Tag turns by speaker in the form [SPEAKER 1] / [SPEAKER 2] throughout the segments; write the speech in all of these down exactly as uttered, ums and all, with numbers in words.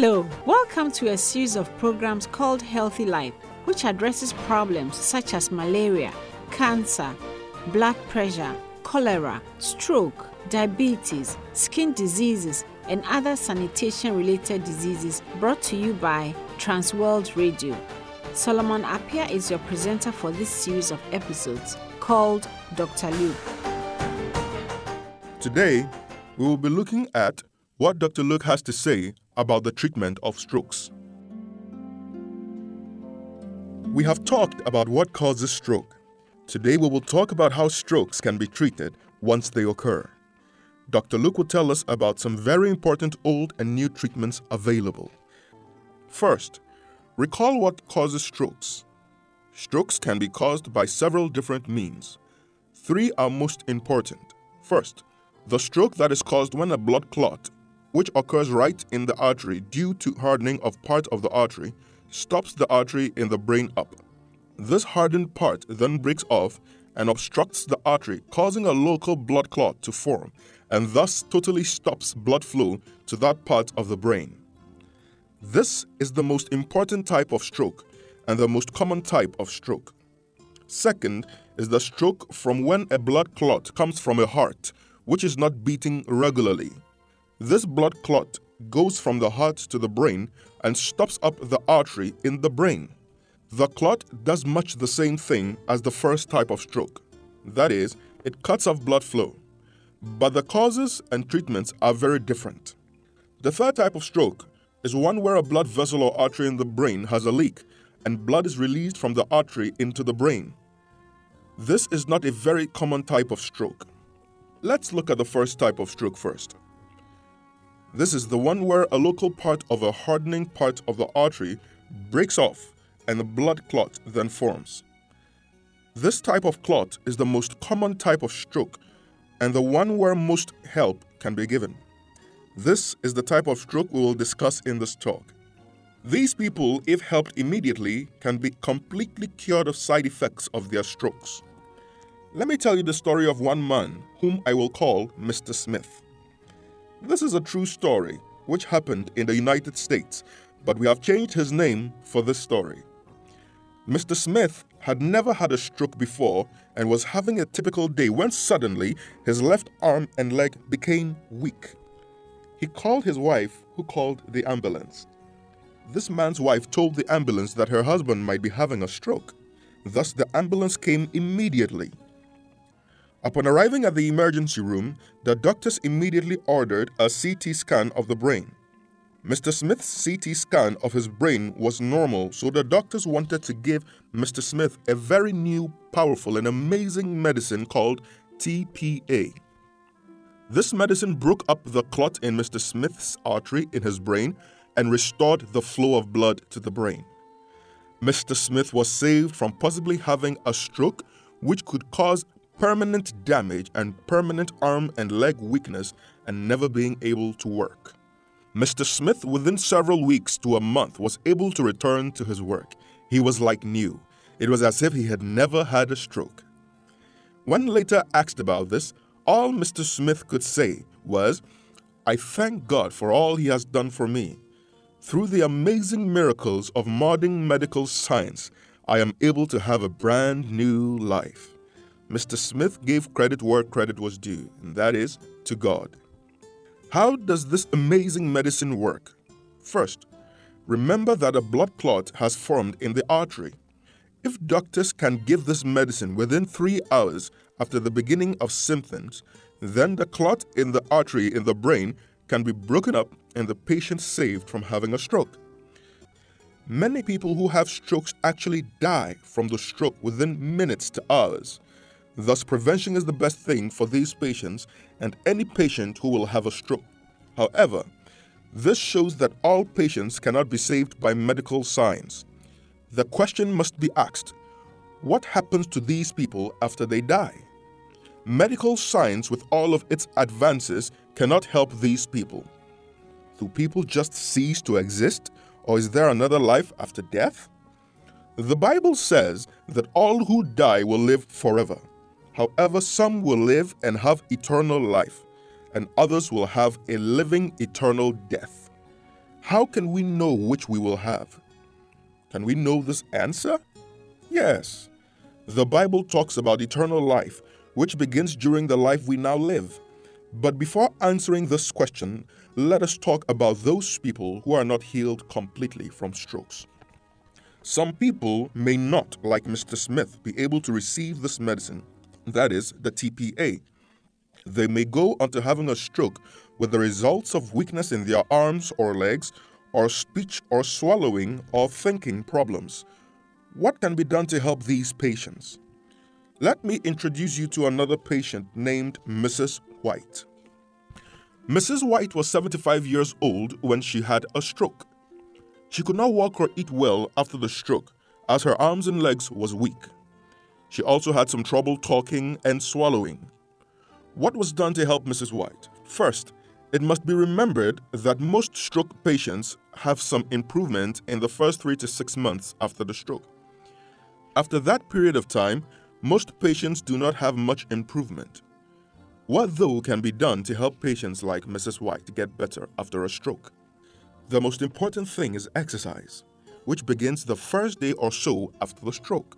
[SPEAKER 1] Hello, welcome to a series of programs called Healthy Life, which addresses problems such as malaria, cancer, blood pressure, cholera, stroke, diabetes, skin diseases, and other sanitation-related diseases, brought to you by Transworld Radio. Solomon Appiah is your presenter for this series of episodes called Doctor Luke.
[SPEAKER 2] Today, we will be looking at what Doctor Luke has to say about the treatment of strokes. We have talked about what causes stroke. Today we will talk about how strokes can be treated once they occur. Doctor Luke will tell us about some very important old and new treatments available. First, recall what causes strokes. Strokes can be caused by several different means. Three are most important. First, the stroke that is caused when a blood clot, which occurs right in the artery due to hardening of part of the artery, stops the artery in the brain up. This hardened part then breaks off and obstructs the artery, causing a local blood clot to form, and thus totally stops blood flow to that part of the brain. This is the most important type of stroke and the most common type of stroke. Second is the stroke from when a blood clot comes from a heart, which is not beating regularly. This blood clot goes from the heart to the brain and stops up the artery in the brain. The clot does much the same thing as the first type of stroke. That is, it cuts off blood flow. But the causes and treatments are very different. The third type of stroke is one where a blood vessel or artery in the brain has a leak and blood is released from the artery into the brain. This is not a very common type of stroke. Let's look at the first type of stroke first. This is the one where a local part of a hardening part of the artery breaks off and a blood clot then forms. This type of clot is the most common type of stroke and the one where most help can be given. This is the type of stroke we will discuss in this talk. These people, if helped immediately, can be completely cured of side effects of their strokes. Let me tell you the story of one man whom I will call Mister Smith. This is a true story which happened in the United States, but we have changed his name for this story. Mister Smith had never had a stroke before and was having a typical day when suddenly his left arm and leg became weak. He called his wife, who called the ambulance. This man's wife told the ambulance that her husband might be having a stroke. Thus, the ambulance came immediately. Upon arriving at the emergency room, the doctors immediately ordered a C T scan of the brain. Mister Smith's C T scan of his brain was normal, so the doctors wanted to give Mister Smith a very new, powerful, and amazing medicine called T P A. This medicine broke up the clot in Mister Smith's artery in his brain and restored the flow of blood to the brain. Mister Smith was saved from possibly having a stroke, which could cause permanent damage and permanent arm and leg weakness and never being able to work. Mister Smith, within several weeks to a month, was able to return to his work. He was like new. It was as if he had never had a stroke. When later asked about this, all Mister Smith could say was, "I thank God for all He has done for me. Through the amazing miracles of modern medical science, I am able to have a brand new life." Mister Smith gave credit where credit was due, and that is to God. How does this amazing medicine work? First, remember that a blood clot has formed in the artery. If doctors can give this medicine within three hours after the beginning of symptoms, then the clot in the artery in the brain can be broken up and the patient saved from having a stroke. Many people who have strokes actually die from the stroke within minutes to hours. Thus, prevention is the best thing for these patients and any patient who will have a stroke. However, this shows that all patients cannot be saved by medical science. The question must be asked, what happens to these people after they die? Medical science, with all of its advances, cannot help these people. Do people just cease to exist, or is there another life after death? The Bible says that all who die will live forever. However, some will live and have eternal life, and others will have a living eternal death. How can we know which we will have? Can we know this answer? Yes. The Bible talks about eternal life, which begins during the life we now live. But before answering this question, let us talk about those people who are not healed completely from strokes. Some people may not, like Mister Smith, be able to receive this medicine, that is, the T P A. They may go on to having a stroke with the results of weakness in their arms or legs, or speech or swallowing or thinking problems. What can be done to help these patients? Let me introduce you to another patient named Missus White. Missus White was seventy-five years old when she had a stroke. She could not walk or eat well after the stroke, as her arms and legs was weak. She also had some trouble talking and swallowing. What was done to help Missus White? First, it must be remembered that most stroke patients have some improvement in the first three to six months after the stroke. After that period of time, most patients do not have much improvement. What, though, can be done to help patients like Missus White get better after a stroke? The most important thing is exercise, which begins the first day or so after the stroke.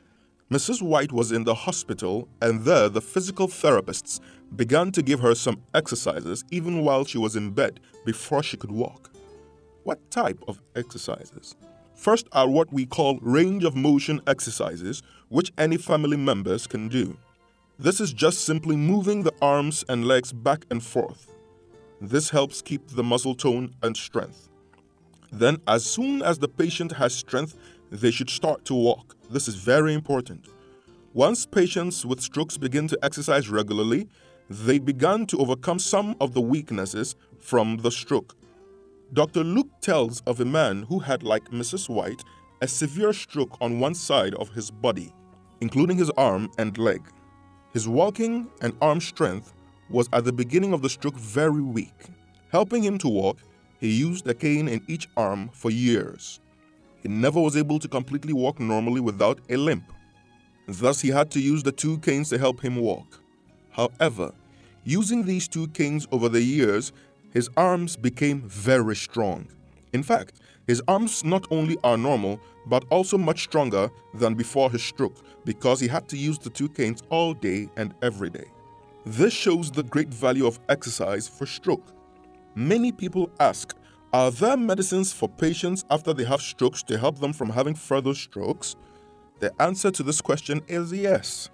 [SPEAKER 2] Missus White was in the hospital, and there the physical therapists began to give her some exercises even while she was in bed before she could walk. What type of exercises? First are what we call range of motion exercises, which any family members can do. This is just simply moving the arms and legs back and forth. This helps keep the muscle tone and strength. Then, as soon as the patient has strength, they should start to walk. This is very important. Once patients with strokes begin to exercise regularly, they begin to overcome some of the weaknesses from the stroke. Doctor Luke tells of a man who had, like Missus White, a severe stroke on one side of his body, including his arm and leg. His walking and arm strength was at the beginning of the stroke very weak. Helping him to walk, he used a cane in each arm for years. He never was able to completely walk normally without a limp. Thus, he had to use the two canes to help him walk. However, using these two canes over the years, his arms became very strong. In fact, his arms not only are normal, but also much stronger than before his stroke, because he had to use the two canes all day and every day. This shows the great value of exercise for stroke. Many people ask, are there medicines for patients after they have strokes to help them from having further strokes? The answer to this question is yes.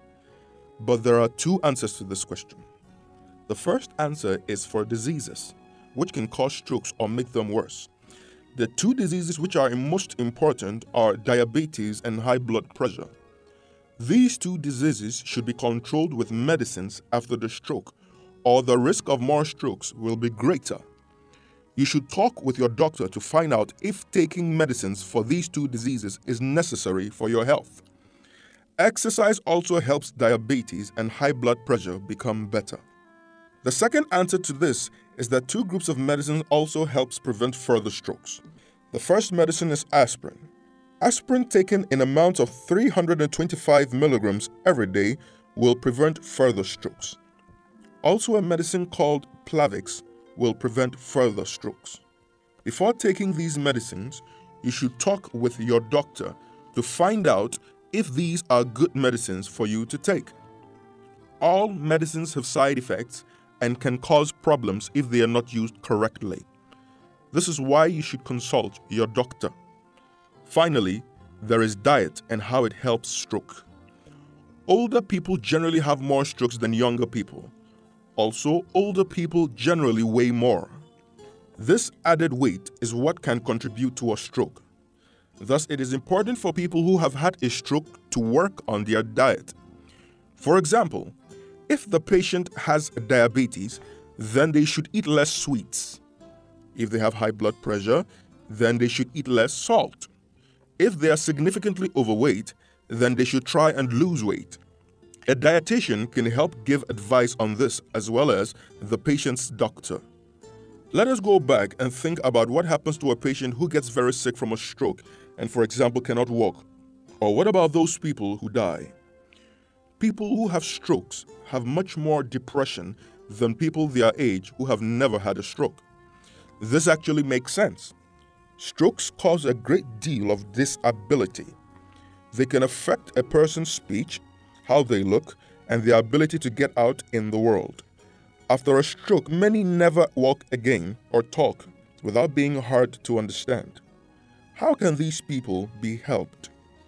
[SPEAKER 2] But there are two answers to this question. The first answer is for diseases, which can cause strokes or make them worse. The two diseases which are most important are diabetes and high blood pressure. These two diseases should be controlled with medicines after the stroke, or the risk of more strokes will be greater. You should talk with your doctor to find out if taking medicines for these two diseases is necessary for your health. Exercise also helps diabetes and high blood pressure become better. The second answer to this is that two groups of medicines also helps prevent further strokes. The first medicine is aspirin. Aspirin taken in amounts of three hundred twenty-five milligrams every day will prevent further strokes. Also, a medicine called Plavix will prevent further strokes. Before taking these medicines, you should talk with your doctor to find out if these are good medicines for you to take. All medicines have side effects and can cause problems if they are not used correctly. This is why you should consult your doctor. Finally, there is diet and how it helps stroke. Older people generally have more strokes than younger people. Also, older people generally weigh more. This added weight is what can contribute to a stroke. Thus, it is important for people who have had a stroke to work on their diet. For example, if the patient has diabetes, then they should eat less sweets. If they have high blood pressure, then they should eat less salt. If they are significantly overweight, then they should try and lose weight. A dietitian can help give advice on this as well as the patient's doctor. Let us go back and think about what happens to a patient who gets very sick from a stroke and, for example, cannot walk. Or what about those people who die? People who have strokes have much more depression than people their age who have never had a stroke. This actually makes sense. Strokes cause a great deal of disability. They can affect a person's speech, how they look, and their ability to get out in the world. After a stroke, many never walk again or talk without being hard to understand. How can these people be helped?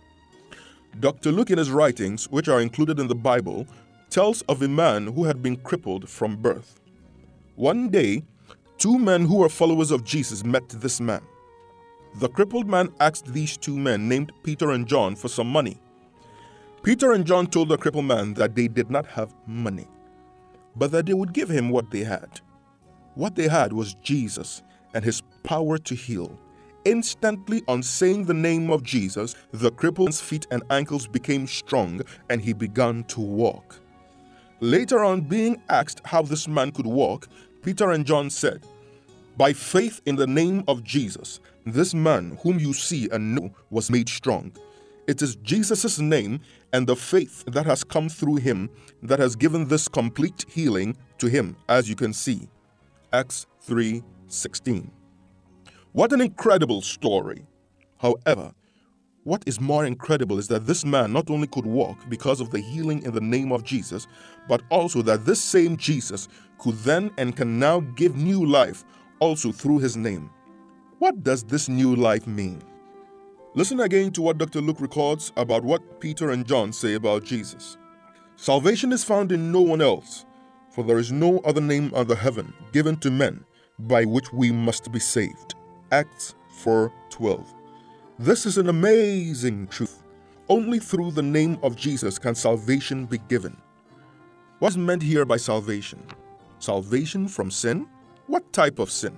[SPEAKER 2] Doctor Luke, in his writings, which are included in the Bible, tells of a man who had been crippled from birth. One day, two men who were followers of Jesus met this man. The crippled man asked these two men, named Peter and John, for some money. Peter and John told the crippled man that they did not have money, but that they would give him what they had. What they had was Jesus and his power to heal. Instantly, on saying the name of Jesus, the crippled's feet and ankles became strong, and he began to walk. Later on, being asked how this man could walk, Peter and John said, "By faith in the name of Jesus, this man whom you see and know was made strong. It is Jesus' name and the faith that has come through him that has given this complete healing to him, as you can see." Acts three sixteen. What an incredible story. However, what is more incredible is that this man not only could walk because of the healing in the name of Jesus, but also that this same Jesus could then and can now give new life also through his name. What does this new life mean? Listen again to what Doctor Luke records about what Peter and John say about Jesus. "Salvation is found in no one else, for there is no other name under heaven given to men by which we must be saved." Acts four twelve. This is an amazing truth. Only through the name of Jesus can salvation be given. What is meant here by salvation? Salvation from sin? What type of sin?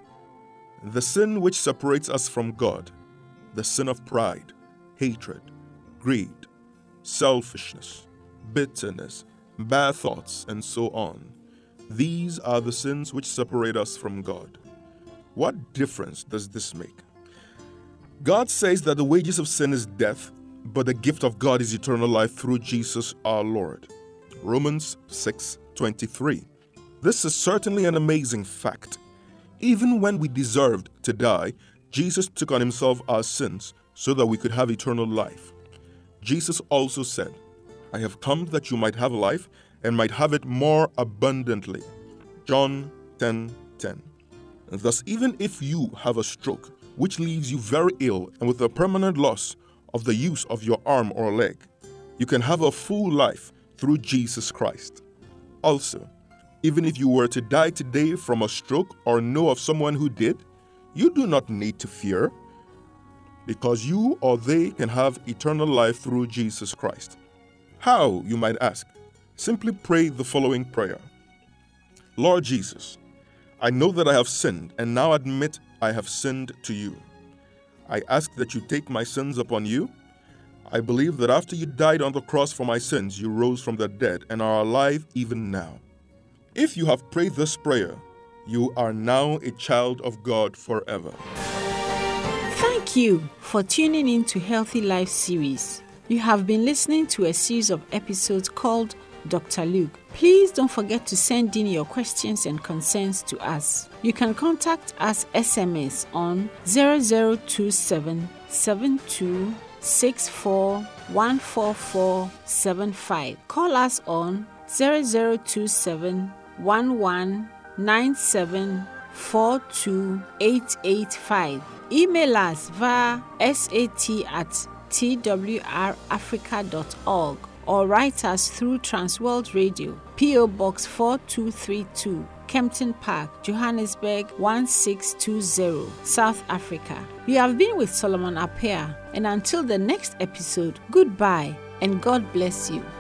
[SPEAKER 2] The sin which separates us from God. The sin of pride, hatred, greed, selfishness, bitterness, bad thoughts, and so on. These are the sins which separate us from God. What difference does this make? God says that the wages of sin is death, but the gift of God is eternal life through Jesus our Lord. Romans six twenty-three. This is certainly an amazing fact. Even when we deserved to die, Jesus took on himself our sins so that we could have eternal life. Jesus also said, "I have come that you might have life and might have it more abundantly." John ten ten. Thus, even if you have a stroke, which leaves you very ill and with a permanent loss of the use of your arm or leg, you can have a full life through Jesus Christ. Also, even if you were to die today from a stroke or know of someone who did, you do not need to fear, because you or they can have eternal life through Jesus Christ. How, you might ask? Simply pray the following prayer. Lord Jesus, I know that I have sinned and now admit I have sinned to you. I ask that you take my sins upon you. I believe that after you died on the cross for my sins, you rose from the dead and are alive even now. If you have prayed this prayer, you are now a child of God forever.
[SPEAKER 1] Thank you for tuning in to Healthy Life series. You have been listening to a series of episodes called Doctor Luke. Please don't forget to send in your questions and concerns to us. You can contact us S M S on zero zero two seven seven two six four one four four seven five. Call us on zero zero two seven one one nine seven four two eight eight five. Email us via sat at t w r africa dot org or write us through Transworld Radio, P O Box four two three two, Kempton Park, Johannesburg one six two zero, South Africa. We have been with Solomon Appiah, and until the next episode, goodbye and God bless you.